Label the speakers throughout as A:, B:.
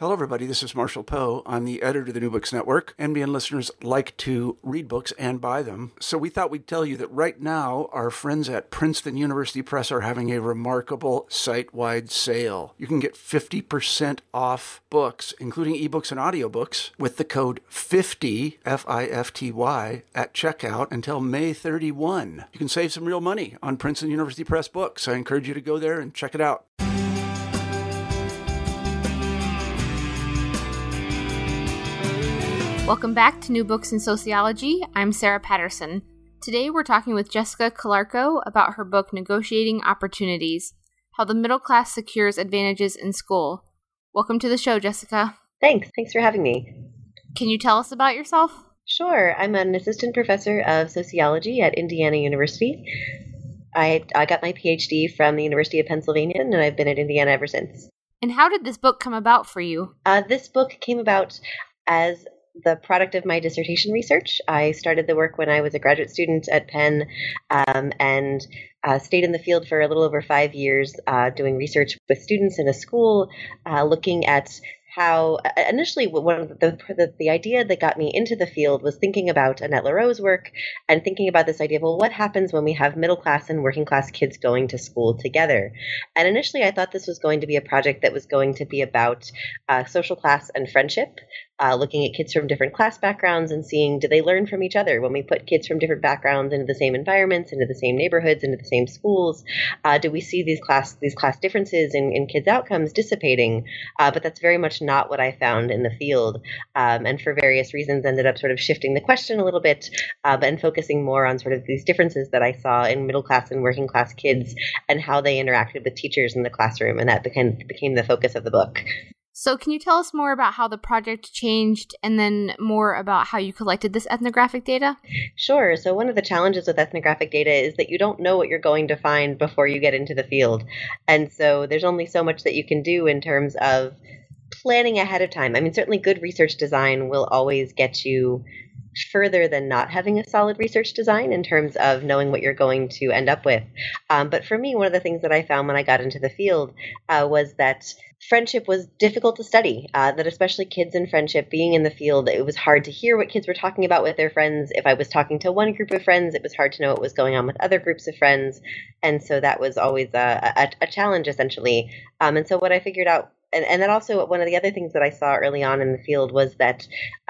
A: Hello, everybody. This is Marshall Poe. I'm the editor of the New Books Network. NBN listeners like to read books and buy them. So we thought we'd tell you that right now, our friends at Princeton University Press are having a remarkable site-wide sale. You can get 50% off books, including ebooks and audiobooks, with the code 50, F-I-F-T-Y, at checkout until May 31. You can save some real money on Princeton University Press books. I encourage you to go there and check it out.
B: Welcome back to New Books in Sociology. I'm Sarah Patterson. Today we're talking with Jessica Calarco about her book Negotiating Opportunities: How the Middle Class Secures Advantages in School. Welcome to the show, Jessica.
C: Thanks for having me.
B: Can you tell us about yourself?
C: Sure. I'm an assistant professor of sociology at Indiana University. I got my PhD from the University of Pennsylvania, and I've been at Indiana ever since.
B: And how did this book come about for you?
C: This book came about as the product of my dissertation research. I started the work when I was a graduate student at Penn and stayed in the field for a little over 5 years doing research with students in a school, looking at how initially one of the idea that got me into the field was thinking about Annette Lareau's work and thinking about this idea of, well, what happens when we have middle class and working class kids going to school together? And initially I thought this was going to be a project that was going to be about social class and friendship, looking at kids from different class backgrounds and seeing, do they learn from each other? When we put kids from different backgrounds into the same environments, into the same neighborhoods, into the same schools, do we see these class differences in kids' outcomes dissipating? But that's very much not what I found in the field, and for various reasons ended up sort of shifting the question a little bit and focusing more on sort of these differences that I saw in middle class and working class kids and how they interacted with teachers in the classroom, and that became the focus of the book.
B: So can you tell us more about how the project changed and then more about how you collected this ethnographic data?
C: Sure. So one of the challenges with ethnographic data is that you don't know what you're going to find before you get into the field. And so there's only so much that you can do in terms of planning ahead of time. I mean, certainly good research design will always get you further than not having a solid research design in terms of knowing what you're going to end up with. But for me, one of the things that I found when I got into the field was that friendship was difficult to study, that especially kids in friendship, being in the field, it was hard to hear what kids were talking about with their friends. If I was talking to one group of friends, it was hard to know what was going on with other groups of friends. And so that was always a challenge, essentially. And so what I figured out, and then also one of the other things that I saw early on in the field was that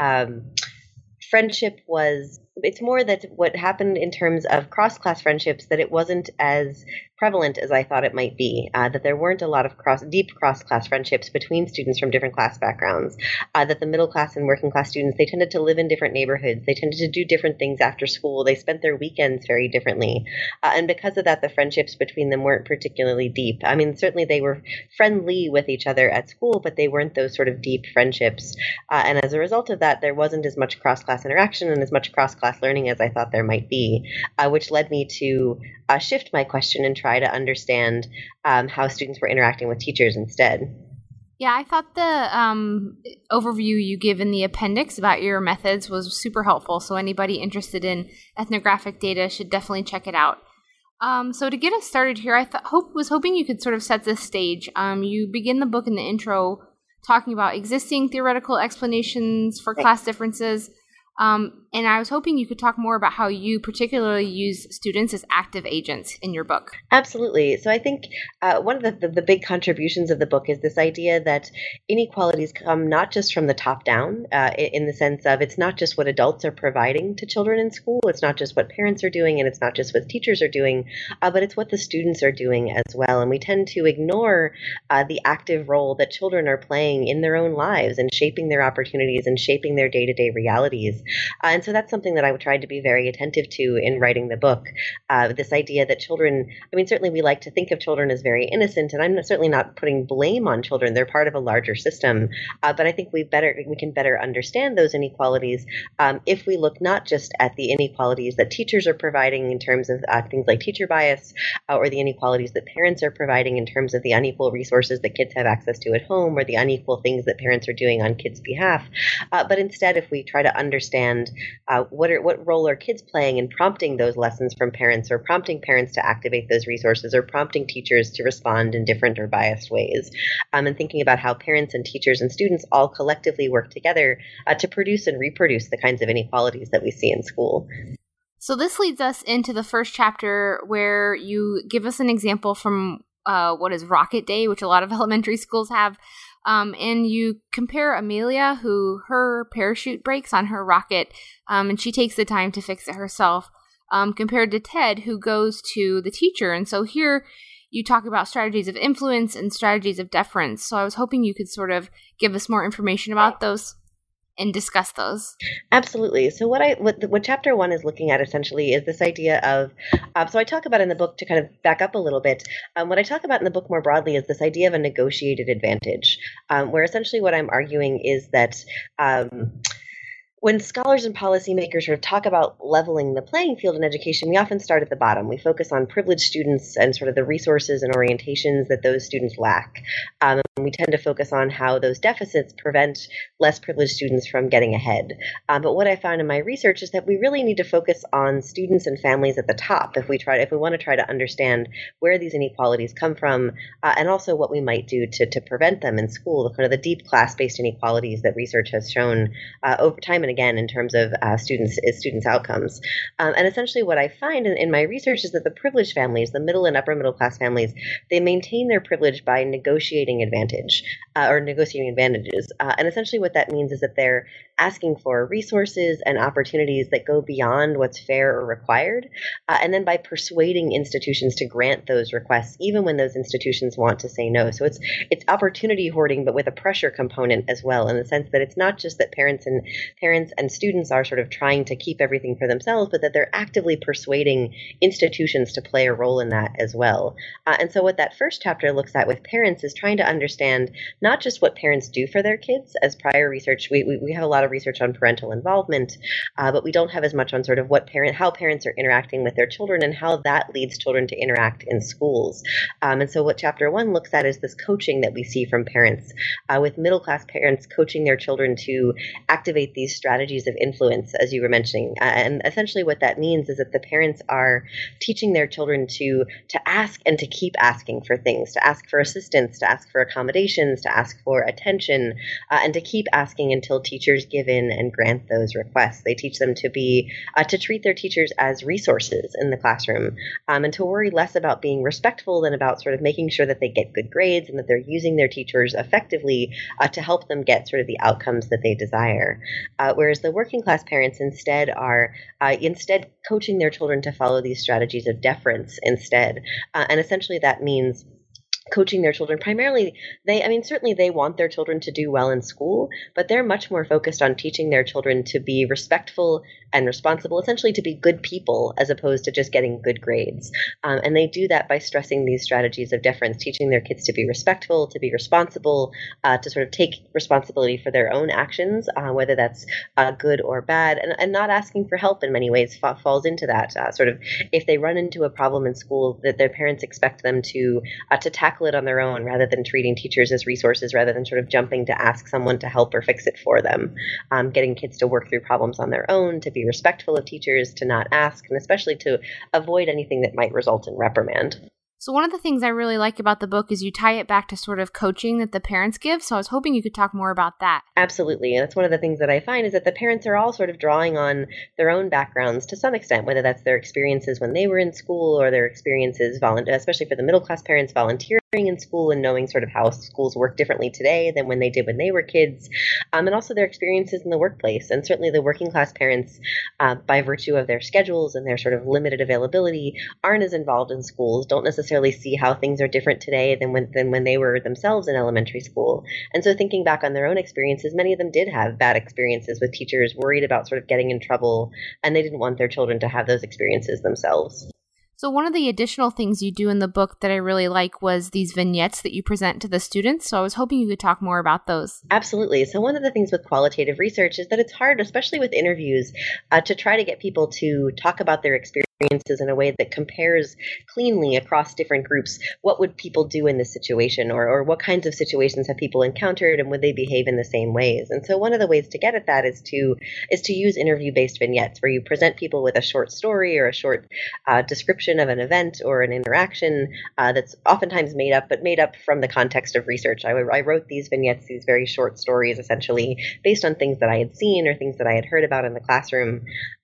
C: friendship it's more that what happened in terms of cross-class friendships, that it wasn't as prevalent as I thought it might be, that there weren't a lot of deep cross-class friendships between students from different class backgrounds, that the middle class and working class students, they tended to live in different neighborhoods, they tended to do different things after school, they spent their weekends very differently, and because of that, the friendships between them weren't particularly deep. I mean, certainly they were friendly with each other at school, but they weren't those sort of deep friendships, and as a result of that, there wasn't as much cross-class interaction and as much cross-class learning as I thought there might be, which led me to shift my question and try to understand how students were interacting with teachers instead.
B: Yeah, I thought the overview you give in the appendix about your methods was super helpful, so anybody interested in ethnographic data should definitely check it out. So to get us started here, I was hoping you could sort of set the stage. You begin the book in the intro talking about existing theoretical explanations for class differences, and I was hoping you could talk more about how you particularly use students as active agents in your book.
C: Absolutely. So I think one of the big contributions of the book is this idea that inequalities come not just from the top down, in the sense of it's not just what adults are providing to children in school, it's not just what parents are doing, and it's not just what teachers are doing, but it's what the students are doing as well. And we tend to ignore the active role that children are playing in their own lives and shaping their opportunities and shaping their day-to-day realities. And so that's something that I tried to be very attentive to in writing the book. This idea that children, I mean, certainly we like to think of children as very innocent, and I'm certainly not putting blame on children. They're part of a larger system. But I think we can better understand those inequalities if we look not just at the inequalities that teachers are providing in terms of things like teacher bias, or the inequalities that parents are providing in terms of the unequal resources that kids have access to at home, or the unequal things that parents are doing on kids' behalf. But instead, if we try to understand understand what role are kids playing in prompting those lessons from parents, or prompting parents to activate those resources, or prompting teachers to respond in different or biased ways, and thinking about how parents and teachers and students all collectively work together to produce and reproduce the kinds of inequalities that we see in school.
B: So this leads us into the first chapter, where you give us an example from what is Rocket Day, which a lot of elementary schools have. And you compare Amelia, who her parachute breaks on her rocket, and she takes the time to fix it herself, compared to Ted, who goes to the teacher. And so here you talk about strategies of influence and strategies of deference. So I was hoping you could sort of give us more information about those and discuss those.
C: Absolutely. So what chapter 1 is looking at essentially is this idea of, so I talk about in the book, to kind of back up a little bit, what I talk about in the book more broadly is this idea of a negotiated advantage, where essentially what I'm arguing is that when scholars and policymakers sort of talk about leveling the playing field in education, we often start at the bottom. We focus on privileged students and sort of the resources and orientations that those students lack. We tend to focus on how those deficits prevent less privileged students from getting ahead. But what I found in my research is that we really need to focus on students and families at the top if we want to try to understand where these inequalities come from, and also what we might do to prevent them in school, the kind of the deep class-based inequalities that research has shown over time and again in terms of students' outcomes. And essentially what I find in my research is that the privileged families, the middle and upper middle class families, they maintain their privilege by negotiating advantages. And essentially what that means is that they're asking for resources and opportunities that go beyond what's fair or required, and then by persuading institutions to grant those requests, even when those institutions want to say no. So it's opportunity hoarding, but with a pressure component as well, in the sense that it's not just that parents and students are sort of trying to keep everything for themselves, but that they're actively persuading institutions to play a role in that as well. And so what that first chapter looks at with parents is trying to understand not just what parents do for their kids. As prior research, we have a lot of research on parental involvement, but we don't have as much on sort of how parents are interacting with their children and how that leads children to interact in schools. And so what chapter 1 looks at is this coaching that we see from parents, with middle class parents coaching their children to activate these strategies of influence, as you were mentioning. And essentially what that means is that the parents are teaching their children to ask and to keep asking for things, to ask for assistance, to ask for accommodations, to ask for attention, and to keep asking until teachers give in and grant those requests. They teach them to treat their teachers as resources in the classroom, and to worry less about being respectful than about sort of making sure that they get good grades and that they're using their teachers effectively to help them get sort of the outcomes that they desire. Whereas the working class parents instead are coaching their children to follow these strategies of deference instead. And essentially that means coaching their children primarily. Certainly they want their children to do well in school, but they're much more focused on teaching their children to be respectful and responsible, essentially to be good people as opposed to just getting good grades. And they do that by stressing these strategies of deference, teaching their kids to be respectful, to be responsible, to sort of take responsibility for their own actions, whether that's good or bad, and not asking for help in many ways falls into that. Sort of if they run into a problem in school, that their parents expect them to tackle it on their own rather than treating teachers as resources, rather than sort of jumping to ask someone to help or fix it for them. Getting kids to work through problems on their own, to be respectful of teachers, to not ask, and especially to avoid anything that might result in reprimand.
B: So one of the things I really like about the book is you tie it back to sort of coaching that the parents give. So I was hoping you could talk more about that.
C: Absolutely. And that's one of the things that I find is that the parents are all sort of drawing on their own backgrounds to some extent, whether that's their experiences when they were in school or their experiences, especially for the middle class parents, volunteering in school and knowing sort of how schools work differently today than when they did when they were kids, and also their experiences in the workplace. And certainly the working class parents, by virtue of their schedules and their sort of limited availability, aren't as involved in schools, don't necessarily see how things are different today than when they were themselves in elementary school. And so thinking back on their own experiences, many of them did have bad experiences with teachers, worried about sort of getting in trouble, and they didn't want their children to have those experiences themselves.
B: So one of the additional things you do in the book that I really like was these vignettes that you present to the students. So I was hoping you could talk more about those.
C: Absolutely. So one of the things with qualitative research is that it's hard, especially with interviews, to try to get people to talk about their experiences experiences in a way that compares cleanly across different groups. What would people do in this situation, or what kinds of situations have people encountered, and would they behave in the same ways? And so one of the ways to get at that is to use interview-based vignettes, where you present people with a short story or a short description of an event or an interaction that's oftentimes made up, but made up from the context of research. I wrote these vignettes, these very short stories, essentially based on things that I had seen or things that I had heard about in the classroom,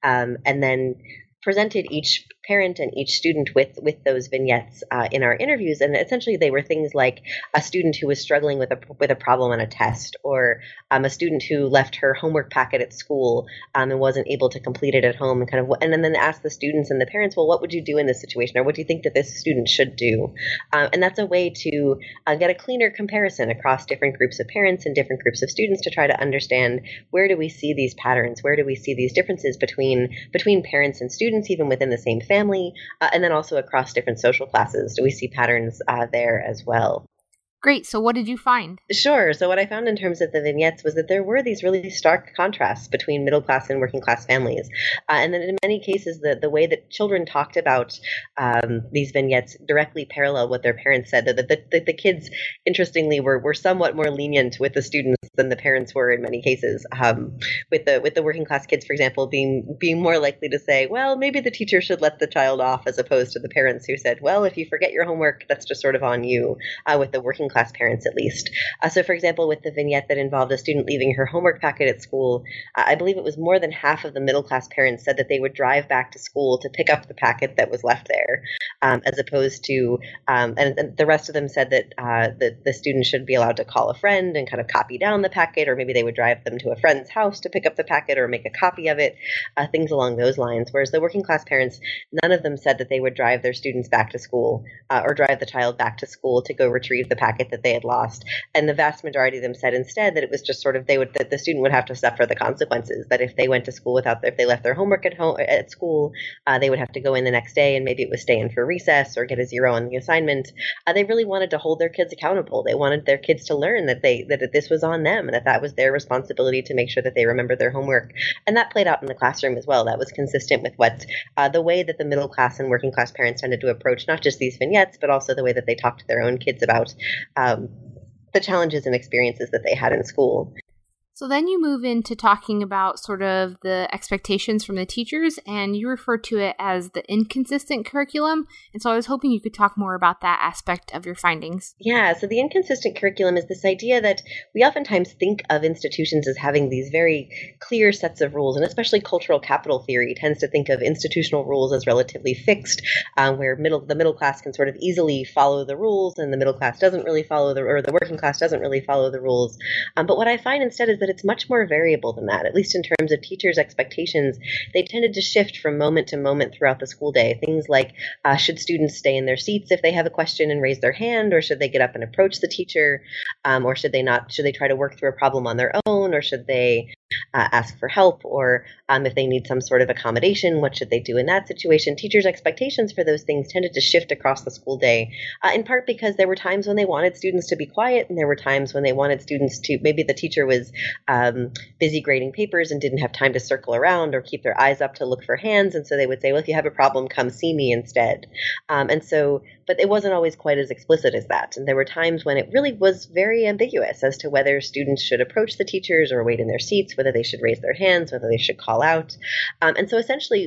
C: and then presented each parent and each student with those vignettes in our interviews. And essentially they were things like a student who was struggling with a problem on a test, or a student who left her homework packet at school and wasn't able to complete it at home, and then ask the students and the parents, well, what would you do in this situation, or what do you think that this student should do? And that's a way to get a cleaner comparison across different groups of parents and different groups of students, to try to understand, where do we see these patterns, where do we see these differences between parents and students, even within the same family, and then also across different social classes. Do we see patterns there as well?
B: Great. So what did you find?
C: Sure. So what I found in terms of the vignettes was that there were these really stark contrasts between middle class and working class families. And then in many cases, the way that children talked about these vignettes directly paralleled what their parents said. The kids, interestingly, were somewhat more lenient with the students than the parents were in many cases. With the working class kids, for example, being more likely to say, well, maybe the teacher should let the child off, as opposed to the parents who said, well, if you forget your homework, that's just sort of on you, with the working class parents at least. So for example, with the vignette that involved a student leaving her homework packet at school, I believe it was more than half of the middle class parents said that they would drive back to school to pick up the packet that was left there, as opposed to, and the rest of them said that the student should be allowed to call a friend and kind of copy down the packet, or maybe they would drive them to a friend's house to pick up the packet or make a copy of it, things along those lines. Whereas the working class parents, none of them said that they would drive their students back to school, or drive the child back to school to go retrieve the packet that they had lost. And the vast majority of them said instead that it was just sort of that the student would have to suffer the consequences, that if they went to school if they left their homework at school, they would have to go in the next day, and maybe it was stay in for recess or get a 0 on the assignment. They really wanted to hold their kids accountable. They wanted their kids to learn that this was on them, and that was their responsibility to make sure that they remember their homework. And that played out in the classroom as well. That was consistent with what the way that the middle class and working class parents tended to approach not just these vignettes, but also the way that they talked to their own kids about the challenges and experiences that they had in school.
B: So then you move into talking about sort of the expectations from the teachers, and you refer to it as the inconsistent curriculum. And so I was hoping you could talk more about that aspect of your findings.
C: Yeah, so the inconsistent curriculum is this idea that we oftentimes think of institutions as having these very clear sets of rules, and especially cultural capital theory tends to think of institutional rules as relatively fixed, where the middle class can sort of easily follow the rules, and the middle class doesn't really follow or the working class doesn't really follow the rules. But what I find instead is that it's much more variable than that, at least in terms of teachers' expectations. They tended to shift from moment to moment throughout the school day. Things like, should students stay in their seats if they have a question and raise their hand, or should they get up and approach the teacher, or should they not? Should they try to work through a problem on their own, or should they ask for help, or if they need some sort of accommodation, what should they do in that situation? Teachers' expectations for those things tended to shift across the school day, in part because there were times when they wanted students to be quiet, and there were times when they wanted students to, maybe the teacher was busy grading papers and didn't have time to circle around or keep their eyes up to look for hands, and so they would say, well, if you have a problem, come see me instead. But it wasn't always quite as explicit as that, and there were times when it really was very ambiguous as to whether students should approach the teachers or wait in their seats, whether they should raise their hands, whether they should call out. And so essentially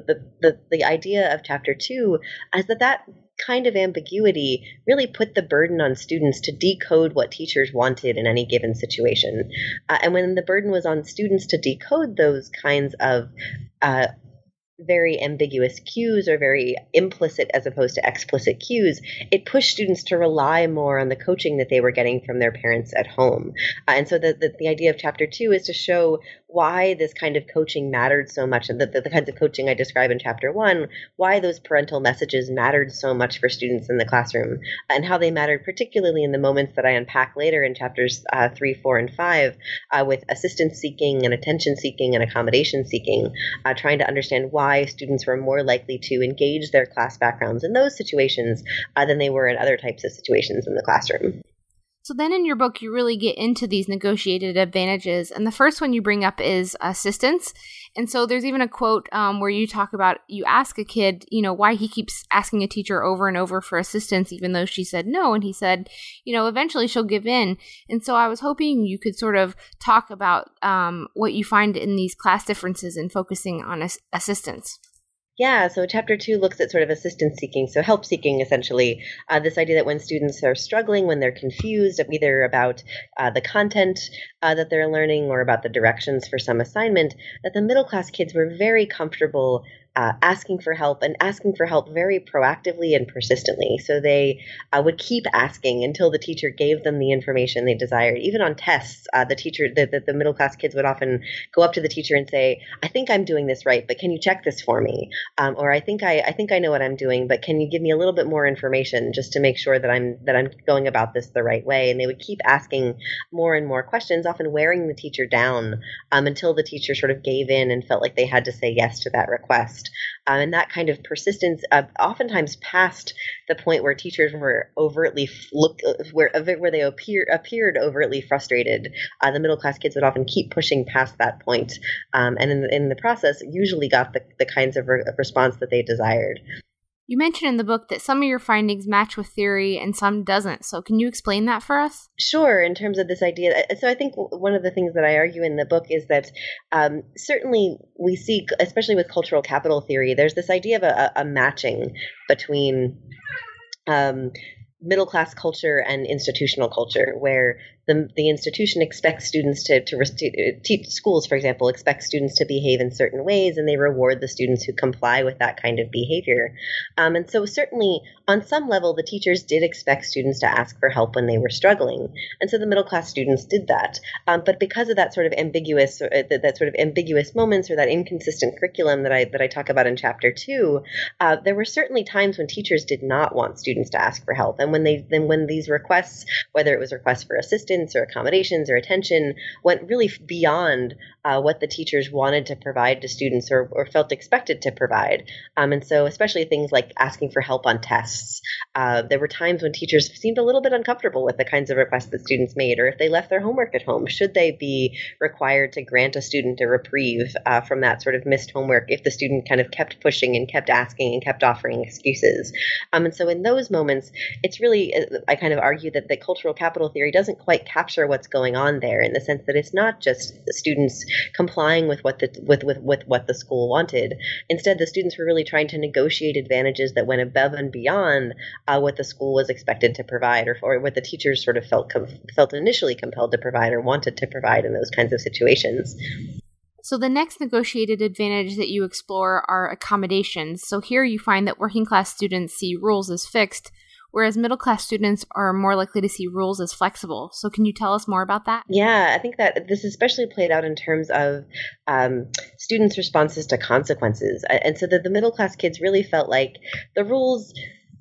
C: the idea of Chapter 2 is that kind of ambiguity really put the burden on students to decode what teachers wanted in any given situation. And when the burden was on students to decode those kinds of very ambiguous cues, or very implicit as opposed to explicit cues, it pushed students to rely more on the coaching that they were getting from their parents at home. And so the idea of Chapter 2 is to show why this kind of coaching mattered so much, and the kinds of coaching I describe in Chapter 1, why those parental messages mattered so much for students in the classroom, and how they mattered particularly in the moments that I unpack later in Chapters 3, 4, and 5, with assistance seeking and attention seeking and accommodation seeking, trying to understand why students were more likely to engage their class backgrounds in those situations than they were in other types of situations in the classroom.
B: So then in your book, you really get into these negotiated advantages. And the first one you bring up is assistance. And so there's even a quote where you talk about, you ask a kid, why he keeps asking a teacher over and over for assistance, even though she said no. And he said, eventually she'll give in. And so I was hoping you could sort of talk about what you find in these class differences and focusing on assistance.
C: Yeah, so chapter 2 looks at sort of assistance seeking, so help seeking essentially, this idea that when students are struggling, when they're confused either about the content that they're learning or about the directions for some assignment, that the middle class kids were very comfortable asking for help and asking for help very proactively and persistently. So they would keep asking until the teacher gave them the information they desired. Even on tests, the middle class kids would often go up to the teacher and say, "I think I'm doing this right, but can you check this for me?" Or I think I know what I'm doing, but can you give me a little bit more information just to make sure that I'm going about this the right way? And they would keep asking more and more questions, often wearing the teacher down until the teacher sort of gave in and felt like they had to say yes to that request. And that kind of persistence, oftentimes past the point where teachers were overtly where they appeared overtly frustrated, the middle class kids would often keep pushing past that point, and in the process, usually got the kinds of response that they desired.
B: You mentioned in the book that some of your findings match with theory and some doesn't. So can you explain that for us?
C: Sure, in terms of this idea. So I think one of the things that I argue in the book is that certainly we see, especially with cultural capital theory, there's this idea of a matching between middle class culture and institutional culture, where the institution expects students to teach. Schools, for example, expect students to behave in certain ways, and they reward the students who comply with that kind of behavior. And so certainly on some level, the teachers did expect students to ask for help when they were struggling. And so the middle class students did that. But because of that sort of ambiguous, that sort of ambiguous moments or that inconsistent curriculum that I talk about in chapter 2, there were certainly times when teachers did not want students to ask for help. And when these requests, whether it was requests for assistance or accommodations or attention, went really beyond what the teachers wanted to provide to students or felt expected to provide. And so especially things like asking for help on tests. There were times when teachers seemed a little bit uncomfortable with the kinds of requests that students made, or if they left their homework at home, should they be required to grant a student a reprieve from that sort of missed homework if the student kind of kept pushing and kept asking and kept offering excuses. And so in those moments, it's really, I kind of argue that the cultural capital theory doesn't quite capture what's going on there, in the sense that it's not just the students complying with what the school wanted. Instead, the students were really trying to negotiate advantages that went above and beyond what the school was expected to provide, or what the teachers sort of felt initially compelled to provide or wanted to provide in those kinds of situations.
B: So the next negotiated advantage that you explore are accommodations. So here you find that working class students see rules as fixed, whereas middle class students are more likely to see rules as flexible. So can you tell us more about that?
C: Yeah, I think that this especially played out in terms of students' responses to consequences. And so that the middle class kids really felt like the rules,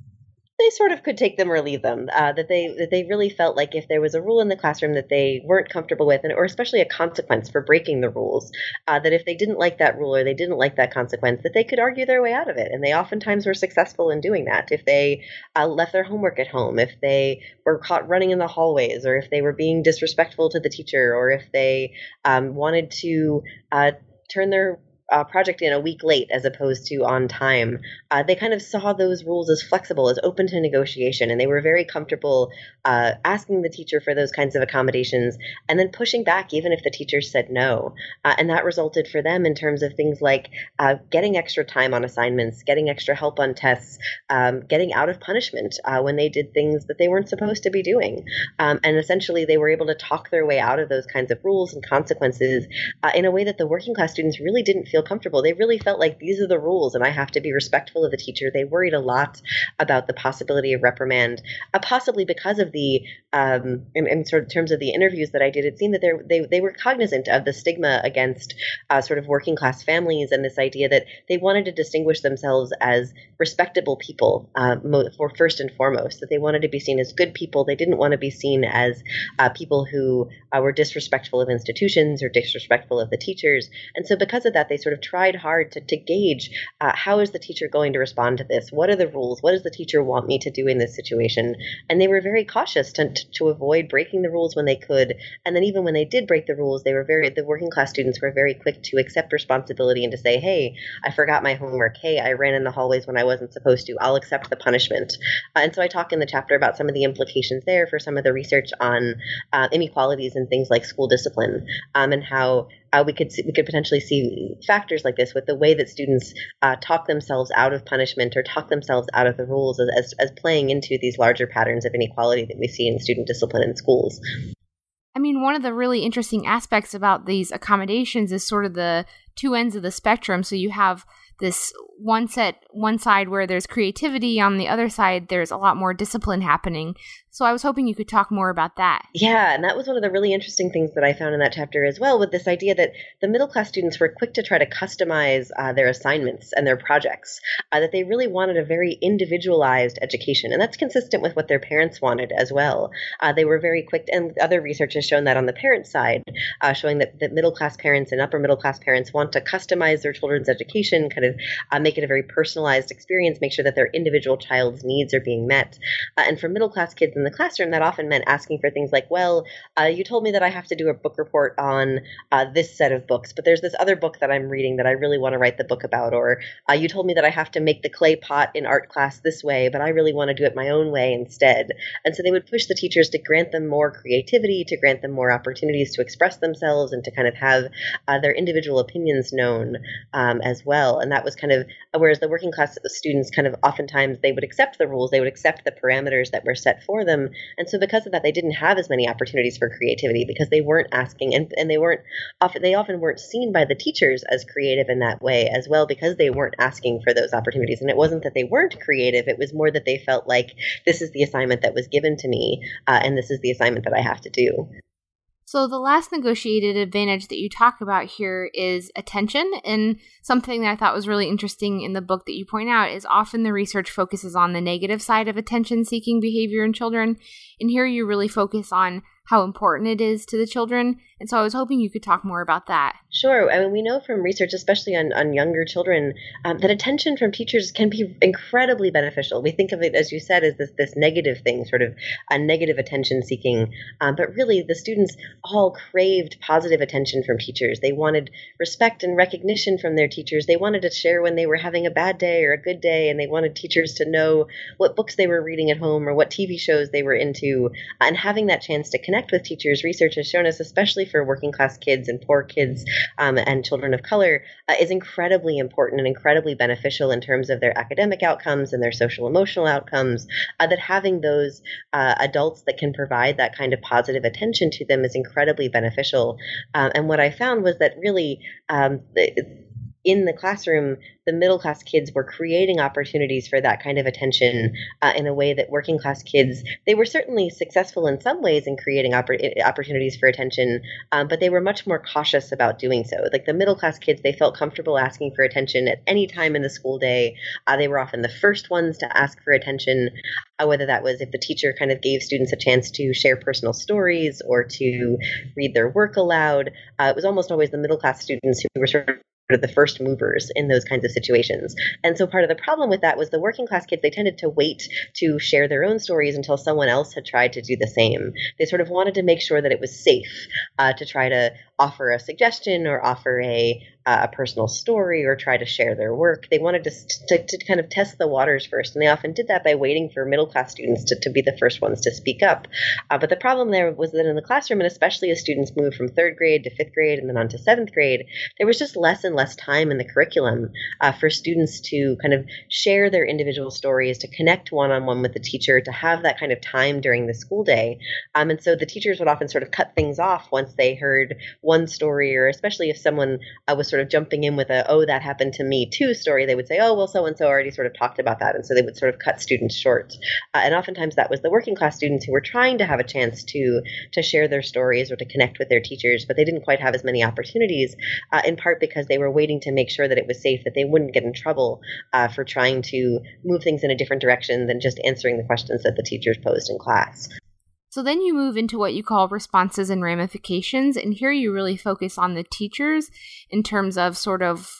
C: they sort of could take them or leave them, that they really felt like if there was a rule in the classroom that they weren't comfortable with, or especially a consequence for breaking the rules, that if they didn't like that rule or they didn't like that consequence, that they could argue their way out of it. And they oftentimes were successful in doing that. If they left their homework at home, if they were caught running in the hallways, or if they were being disrespectful to the teacher, or if they wanted to turn their project in a week late as opposed to on time, they kind of saw those rules as flexible, as open to negotiation, and they were very comfortable asking the teacher for those kinds of accommodations and then pushing back even if the teacher said no. And that resulted for them in terms of things like getting extra time on assignments, getting extra help on tests, getting out of punishment when they did things that they weren't supposed to be doing. And essentially they were able to talk their way out of those kinds of rules and consequences in a way that the working class students really didn't feel comfortable. They really felt like these are the rules and I have to be respectful of the teacher. They worried a lot about the possibility of reprimand, possibly because of the, in sort of terms of the interviews that I did, it seemed that they were cognizant of the stigma against sort of working class families and this idea that they wanted to distinguish themselves as respectable people for first and foremost, that they wanted to be seen as good people. They didn't want to be seen as people who were disrespectful of institutions or disrespectful of the teachers. And so because of that, they sort sort of tried hard to gauge how is the teacher going to respond to this? What are the rules? What does the teacher want me to do in this situation? And they were very cautious to avoid breaking the rules when they could. And then even when they did break the rules, the working class students were very quick to accept responsibility and to say, hey, I forgot my homework. Hey, I ran in the hallways when I wasn't supposed to. I'll accept the punishment. And so I talk in the chapter about some of the implications there for some of the research on inequalities and things like school discipline, and how we could potentially see factors like this with the way that students talk themselves out of punishment or talk themselves out of the rules as playing into these larger patterns of inequality that we see in student discipline in schools.
B: I mean, one of the really interesting aspects about these accommodations is sort of the two ends of the spectrum. So you have this one side where there's creativity, on the other side there's a lot more discipline happening. So I was hoping you could talk more about that.
C: Yeah, and that was one of the really interesting things that I found in that chapter as well, with this idea that the middle class students were quick to try to customize their assignments and their projects, that they really wanted a very individualized education. And that's consistent with what their parents wanted as well. They were very quick, and other research has shown that on the parent side, showing that middle class parents and upper middle class parents want to customize their children's education, kind of make it a very personalized experience, make sure that their individual child's needs are being met. And for middle class kids in the classroom, that often meant asking for things like, well, you told me that I have to do a book report on this set of books, but there's this other book that I'm reading that I really want to write the book about. Or you told me that I have to make the clay pot in art class this way, but I really want to do it my own way instead. And so they would push the teachers to grant them more creativity, to grant them more opportunities to express themselves and to kind of have their individual opinions known as well. And that was kind of, whereas the working class students kind of oftentimes they would accept the rules, they would accept the parameters that were set for them. And so because of that, they didn't have as many opportunities for creativity because they weren't asking, and they often weren't seen by the teachers as creative in that way as well, because they weren't asking for those opportunities. And it wasn't that they weren't creative, it was more that they felt like this is the assignment that was given to me, and this is the assignment that I have to do.
B: So the last negotiated advantage that you talk about here is attention. And something that I thought was really interesting in the book that you point out is often the research focuses on the negative side of attention-seeking behavior in children. And here you really focus on how important it is to the children. And so I was hoping you could talk more about that.
C: Sure. I mean, we know from research, especially on younger children, that attention from teachers can be incredibly beneficial. We think of it, as you said, as this negative thing, sort of a negative attention seeking. But really, the students all craved positive attention from teachers. They wanted respect and recognition from their teachers. They wanted to share when they were having a bad day or a good day, and they wanted teachers to know what books they were reading at home or what TV shows they were into. And having that chance to connect with teachers, research has shown us, especially for working class kids and poor kids and children of color, is incredibly important and incredibly beneficial in terms of their academic outcomes and their social emotional outcomes, that having those adults that can provide that kind of positive attention to them is incredibly beneficial. And what I found was that really in the classroom, the middle class kids were creating opportunities for that kind of attention in a way that working class kids, they were certainly successful in some ways in creating opportunities for attention, but they were much more cautious about doing so. Like the middle class kids, they felt comfortable asking for attention at any time in the school day. They were often the first ones to ask for attention, whether that was if the teacher kind of gave students a chance to share personal stories or to read their work aloud. It was almost always the middle class students who were sort of the first movers in those kinds of situations. And so part of the problem with that was the working class kids, they tended to wait to share their own stories until someone else had tried to do the same. They sort of wanted to make sure that it was safe to try to offer a suggestion or offer a personal story or try to share their work. They wanted to kind of test the waters first, and they often did that by waiting for middle class students to be the first ones to speak up. But the problem there was that in the classroom, and especially as students moved from third grade to fifth grade and then on to seventh grade, there was just less and less time in the curriculum for students to kind of share their individual stories, to connect one-on-one with the teacher, to have that kind of time during the school day. And so the teachers would often sort of cut things off once they heard one story, or especially if someone was sort of jumping in with a, oh, that happened to me too story, they would say, oh, well, so-and-so already sort of talked about that. And so they would sort of cut students short. And oftentimes that was the working class students who were trying to have a chance to share their stories or to connect with their teachers, but they didn't quite have as many opportunities, in part because they were waiting to make sure that it was safe, that they wouldn't get in trouble for trying to move things in a different direction than just answering the questions that the teachers posed in class.
B: So then you move into what you call responses and ramifications, and here you really focus on the teachers in terms of sort of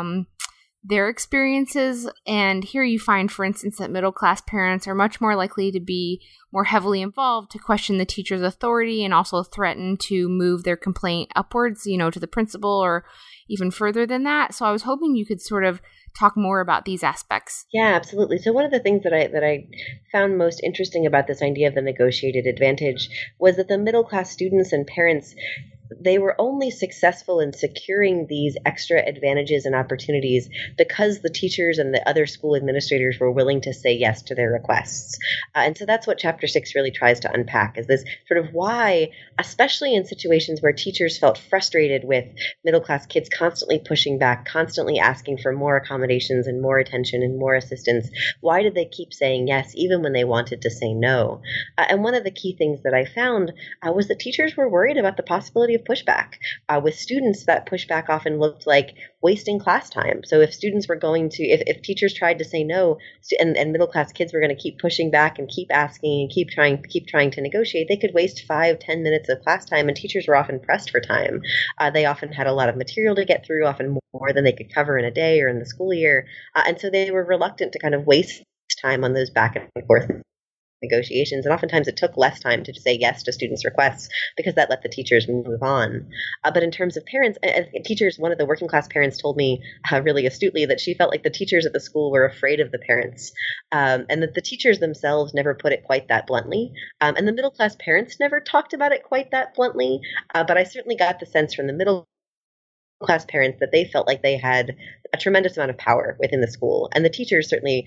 B: their experiences. And here you find, for instance, that middle-class parents are much more likely to be more heavily involved, to question the teacher's authority and also threaten to move their complaint upwards, to the principal or even further than that. So I was hoping you could sort of talk more about these aspects.
C: Yeah, absolutely. So one of the things that I found most interesting about this idea of the negotiated advantage was that the middle class students and parents, they were only successful in securing these extra advantages and opportunities because the teachers and the other school administrators were willing to say yes to their requests. And so that's what Chapter 6 really tries to unpack, is this sort of why, especially in situations where teachers felt frustrated with middle-class kids constantly pushing back, constantly asking for more accommodations and more attention and more assistance, why did they keep saying yes even when they wanted to say no? And one of the key things that I found was that teachers were worried about the possibility of pushback. With students, that pushback often looked like wasting class time. So if students were going to, if teachers tried to say no, and middle class kids were going to keep pushing back and keep asking and keep trying to negotiate, they could waste 5-10 minutes of class time, and teachers were often pressed for time. They often had a lot of material to get through, often more than they could cover in a day or in the school year. And so they were reluctant to kind of waste time on those back and forth negotiations, and oftentimes it took less time to say yes to students' requests because that let the teachers move on. But in terms of parents, teachers, one of the working class parents told me really astutely that she felt like the teachers at the school were afraid of the parents, and that the teachers themselves never put it quite that bluntly, and the middle class parents never talked about it quite that bluntly, but I certainly got the sense from the middle class parents that they felt like they had a tremendous amount of power within the school. And the teachers certainly,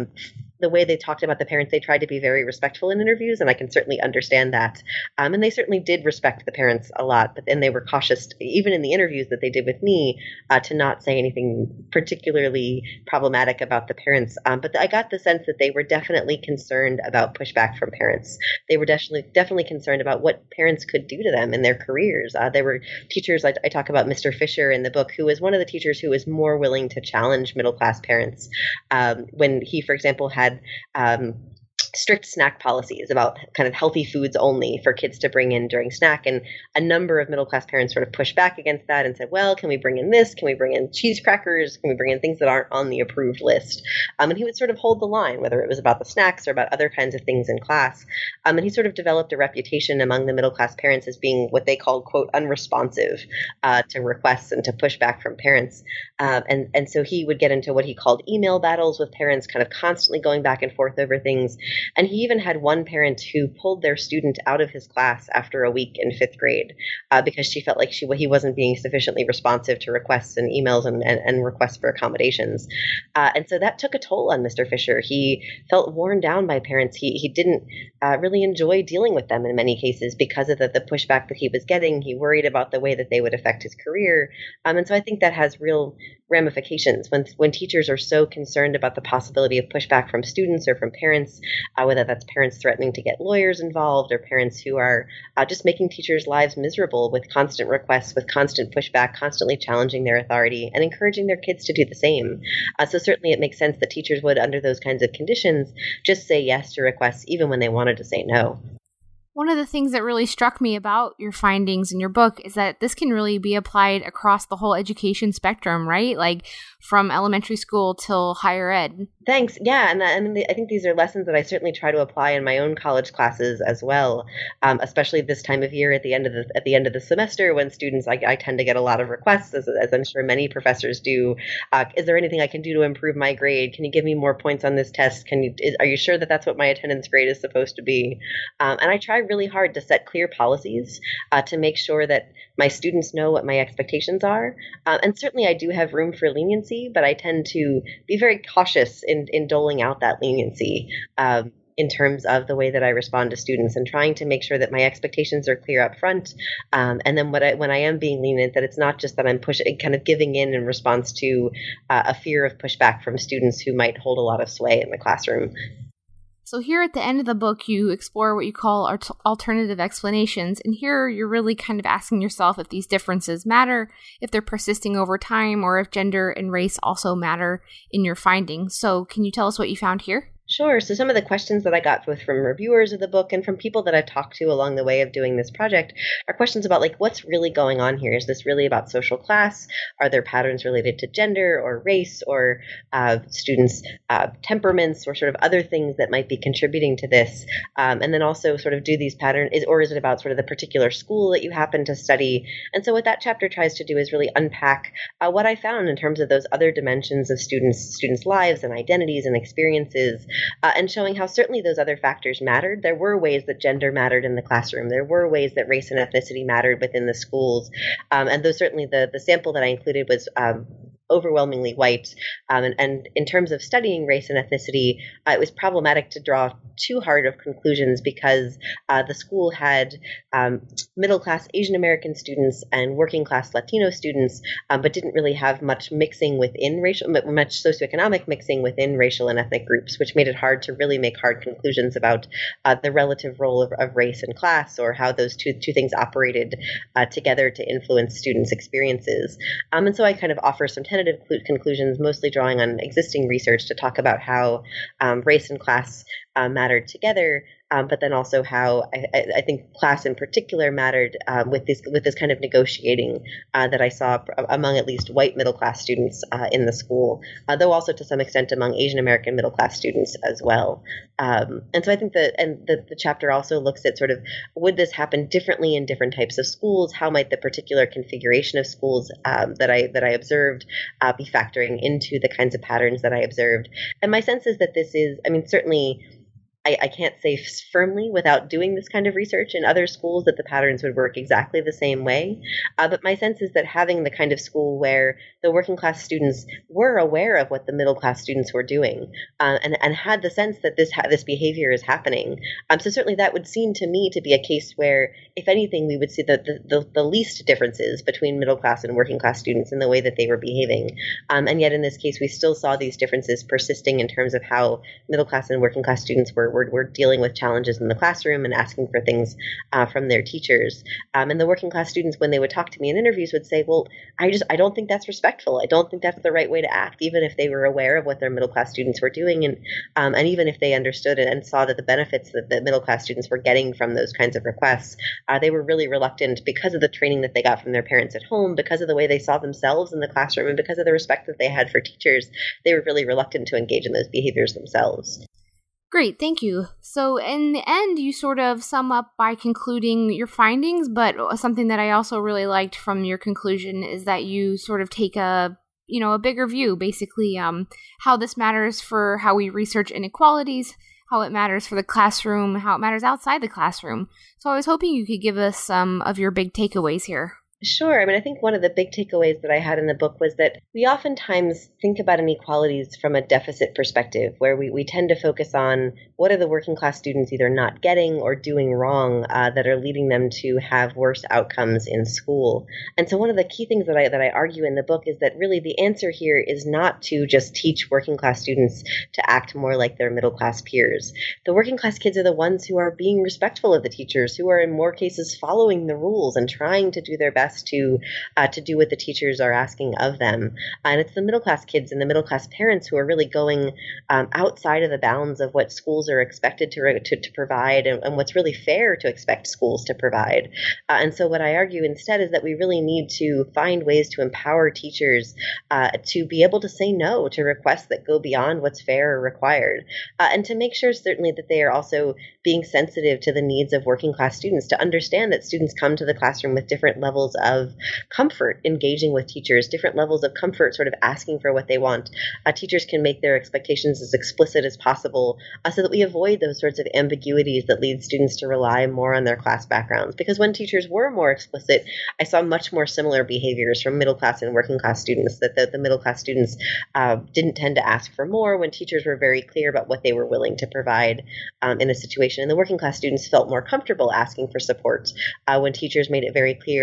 C: the way they talked about the parents, they tried to be very respectful in interviews, and I can certainly understand that. And they certainly did respect the parents a lot, but then they were cautious, even in the interviews that they did with me, to not say anything particularly problematic about the parents. But I got the sense that they were definitely concerned about pushback from parents. They were definitely concerned about what parents could do to them in their careers. There were teachers, I talk about Mr. Fisher in the book, who was one of the teachers who was more willing to challenge middle-class parents when he, for example, had strict snack policies about kind of healthy foods only for kids to bring in during snack. And a number of middle-class parents sort of pushed back against that and said, well, can we bring in this? Can we bring in cheese crackers? Can we bring in things that aren't on the approved list? And he would sort of hold the line, whether it was about the snacks or about other kinds of things in class. And he sort of developed a reputation among the middle-class parents as being what they called, quote, unresponsive to requests and to pushback from parents. And so he would get into what he called email battles with parents, kind of constantly going back and forth over things. And he even had one parent who pulled their student out of his class after a week in 5th grade because she felt like he wasn't being sufficiently responsive to requests and emails and requests for accommodations. And so that took a toll on Mr. Fisher. He felt worn down by parents. He didn't really enjoy dealing with them in many cases because of the pushback that he was getting. He worried about the way that they would affect his career. And so I think that has real ramifications when teachers are so concerned about the possibility of pushback from students or from parents, whether that's parents threatening to get lawyers involved or parents who are just making teachers' lives miserable with constant requests, with constant pushback, constantly challenging their authority and encouraging their kids to do the same. So certainly it makes sense that teachers would, under those kinds of conditions, just say yes to requests even when they wanted to say no.
B: One of the things that really struck me about your findings in your book is that this can really be applied across the whole education spectrum, right? Like from elementary school till higher ed.
C: Thanks. Yeah, and I think these are lessons that I certainly try to apply in my own college classes as well, especially this time of year at the end of the semester when students, I tend to get a lot of requests, as I'm sure many professors do. Is there anything I can do to improve my grade? Can you give me more points on this test? Are you sure that that's what my attendance grade is supposed to be? And I try really hard to set clear policies to make sure that my students know what my expectations are. And certainly I do have room for leniency, but I tend to be very cautious in doling out that leniency in terms of the way that I respond to students and trying to make sure that my expectations are clear up front. And then when I am being lenient, that it's not just that I'm kind of giving in response to a fear of pushback from students who might hold a lot of sway in the classroom.
B: So here at the end of the book, you explore what you call alternative explanations. And here you're really kind of asking yourself if these differences matter, if they're persisting over time, or if gender and race also matter in your findings. So can you tell us what you found here?
C: Sure. So some of the questions that I got both from reviewers of the book and from people that I've talked to along the way of doing this project are questions about like what's really going on here. Is this really about social class? Are there patterns related to gender or race or students' temperaments or sort of other things that might be contributing to this? And then also sort of do these patterns, or is it about sort of the particular school that you happen to study? And so what that chapter tries to do is really unpack what I found in terms of those other dimensions of students' lives and identities and experiences. And showing how certainly those other factors mattered. There were ways that gender mattered in the classroom. There were ways that race and ethnicity mattered within the schools. And though certainly the sample that I included was overwhelmingly white. And in terms of studying race and ethnicity, it was problematic to draw too hard of conclusions because the school had middle-class Asian American students and working-class Latino students, but didn't really have much mixing within much socioeconomic mixing within racial and ethnic groups, which made it hard to really make hard conclusions about the relative role of race and class or how those two things operated together to influence students' experiences. And so I kind of offer some tentative conclusions, mostly drawing on existing research to talk about how race and class mattered together, but then also how I think class in particular mattered with this kind of negotiating that I saw among at least white middle class students in the school, though also to some extent among Asian American middle class students as well. And so I think the chapter also looks at sort of would this happen differently in different types of schools? How might the particular configuration of schools that I observed be factoring into the kinds of patterns that I observed? And my sense is that this is, I mean, certainly I can't say firmly without doing this kind of research in other schools that the patterns would work exactly the same way. But my sense is that having the kind of school where the working class students were aware of what the middle class students were doing and had the sense that this behavior is happening. So certainly that would seem to me to be a case where, if anything, we would see the least differences between middle class and working class students in the way that they were behaving. And yet in this case, we still saw these differences persisting in terms of how middle class and working class students were dealing with challenges in the classroom and asking for things from their teachers. And the working class students, when they would talk to me in interviews, would say, well, I don't think that's respectful. I don't think that's the right way to act, even if they were aware of what their middle class students were doing. And even if they understood it and saw that the benefits that the middle class students were getting from those kinds of requests, they were really reluctant because of the training that they got from their parents at home, because of the way they saw themselves in the classroom, and because of the respect that they had for teachers. They were really reluctant to engage in those behaviors themselves.
B: Great, thank you. So in the end, you sort of sum up by concluding your findings, but something that I also really liked from your conclusion is that you sort of take a bigger view, basically how this matters for how we research inequalities, how it matters for the classroom, how it matters outside the classroom. So I was hoping you could give us some of your big takeaways here.
C: Sure. I mean, I think one of the big takeaways that I had in the book was that we oftentimes think about inequalities from a deficit perspective, where we tend to focus on what are the working class students either not getting or doing wrong that are leading them to have worse outcomes in school. And so one of the key things that I argue in the book is that really the answer here is not to just teach working class students to act more like their middle class peers. The working class kids are the ones who are being respectful of the teachers, who are in more cases following the rules and trying to do their best to do what the teachers are asking of them. And it's the middle class kids and the middle class parents who are really going outside of the bounds of what schools are expected to provide and what's really fair to expect schools to provide. And so what I argue instead is that we really need to find ways to empower teachers to be able to say no to requests that go beyond what's fair or required, and to make sure certainly that they are also being sensitive to the needs of working class students, to understand that students come to the classroom with different levels of comfort engaging with teachers, different levels of comfort sort of asking for what they want. Teachers can make their expectations as explicit as possible so that we avoid those sorts of ambiguities that lead students to rely more on their class backgrounds. Because when teachers were more explicit, I saw much more similar behaviors from middle class and working class students, that the middle class students didn't tend to ask for more when teachers were very clear about what they were willing to provide in a situation. And the working class students felt more comfortable asking for support when teachers made it very clear how to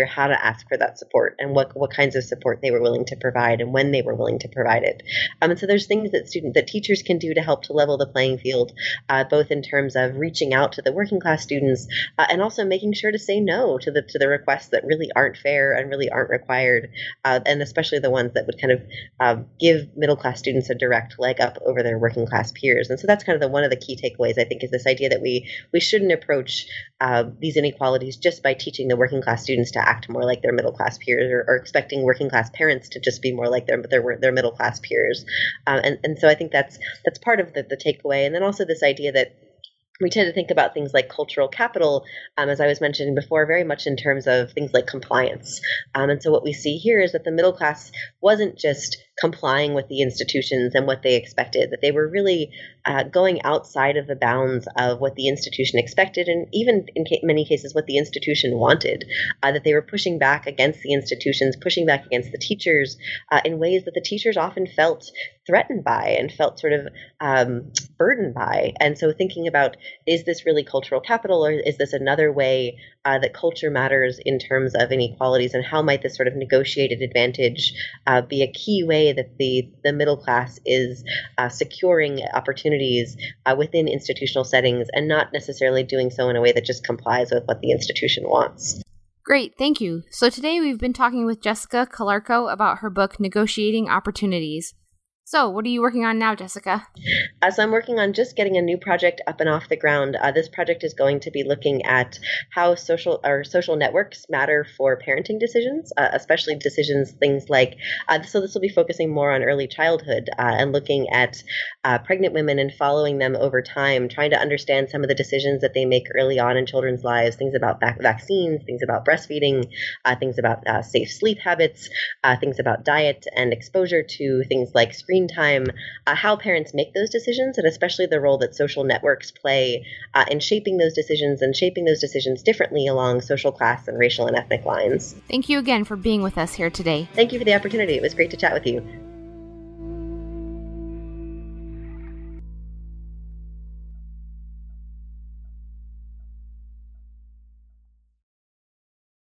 C: ask for that support and what kinds of support they were willing to provide and when they were willing to provide it. And so there's things that teachers can do to help to level the playing field, both in terms of reaching out to the working class students and also making sure to say no to the requests that really aren't fair and really aren't required, and especially the ones that would kind of give middle class students a direct leg up over their working class peers. And so that's kind of one of the key takeaways, I think, is this idea that we shouldn't approach these inequalities just by teaching the working class students to act more like their middle class peers, or expecting working class parents to just be more like their middle class peers. And so I think that's part of the takeaway. And then also this idea that we tend to think about things like cultural capital, as I was mentioning before, very much in terms of things like compliance. And so what we see here is that the middle class wasn't just complying with the institutions and what they expected, that they were really going outside of the bounds of what the institution expected, and even in many cases what the institution wanted, that they were pushing back against the institutions, pushing back against the teachers in ways that the teachers often felt threatened by and felt sort of burdened by. And so thinking about, is this really cultural capital, or is this another way that culture matters in terms of inequalities, and how might this sort of negotiated advantage be a key way that the middle class is securing opportunities within institutional settings, and not necessarily doing so in a way that just complies with what the institution wants.
B: Great, thank you. So today we've been talking with Jessica Calarco about her book, Negotiating Opportunities. So, what are you working on now, Jessica?
C: So I'm working on just getting a new project up and off the ground. This project is going to be looking at how social networks matter for parenting decisions, especially decisions, things like, so this will be focusing more on early childhood and looking at pregnant women and following them over time, trying to understand some of the decisions that they make early on in children's lives, things about vaccines, things about breastfeeding, things about safe sleep habits, things about diet and exposure to things like screen time, how parents make those decisions, and especially the role that social networks play in shaping those decisions differently along social class and racial and ethnic lines.
B: Thank you again for being with us here today.
C: Thank you for the opportunity. It was great to chat with you.